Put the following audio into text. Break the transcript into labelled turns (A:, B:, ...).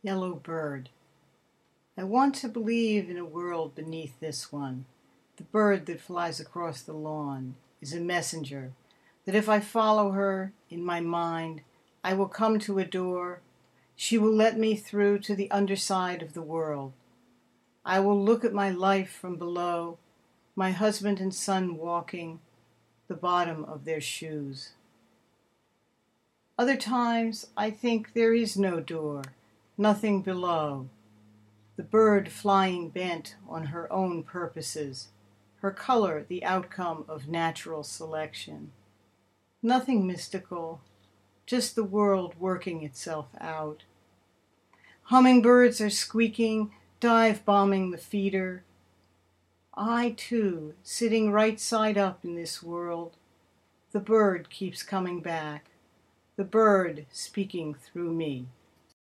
A: Yellow bird. I want to believe in a world beneath this one. The bird that flies across the lawn is a messenger, that if I follow her in my mind, I will come to a door. She will let me through to the underside of the world. I will look at my life from below, my husband and son walking, the bottom of their shoes. Other times I think there is no door, nothing below. The bird flying bent on her own purposes, her color the outcome of natural selection. Nothing mystical, just the world working itself out. Hummingbirds are squeaking, dive-bombing the feeder. I, too, sitting right side up in this world. The bird keeps coming back, the bird speaking through me.